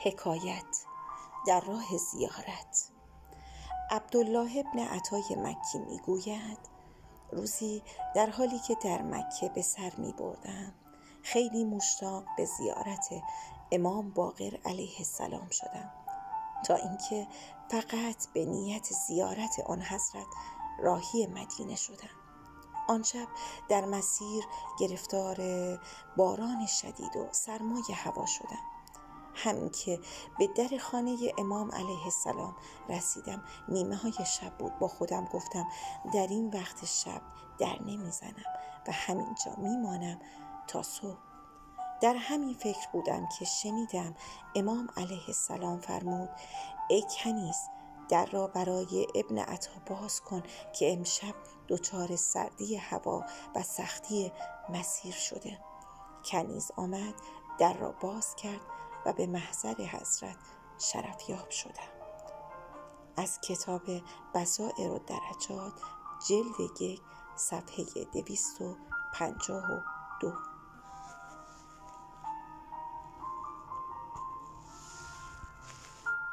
حکایت در راه زیارت. عبدالله ابن عطای مکی میگوید روزی در حالی که در مکه به سر می بردم خیلی مشتاق به زیارت امام باقر علیه السلام شدم، تا اینکه فقط به نیت زیارت آن حضرت راهی مدینه شدم. آن شب در مسیر گرفتار باران شدید و سرمای هوا شدم. همین که به در خانه امام علیه السلام رسیدم نیمه های شب بود. با خودم گفتم در این وقت شب در نمیزنم و همینجا میمانم تا صبح. در همین فکر بودم که شنیدم امام علیه السلام فرمود ای کنیز، در را برای ابن عطا باز کن که امشب دچار سردی هوا و سختی مسیر شده. کنیز آمد، در را باز کرد و به محضر حضرت شرفیاب شدم. از کتاب بصائر الدرجات جلد 1 صفحه 252.